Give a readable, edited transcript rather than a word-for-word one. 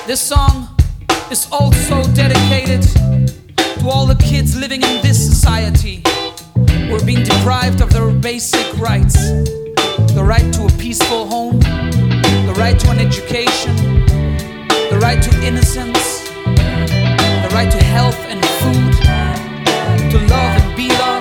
This song is also dedicated to all the kids living in this society who are being deprived of their basic rights. The right to a peaceful home, the right to an education, the right to innocence, the right to health and food, to love and be loved.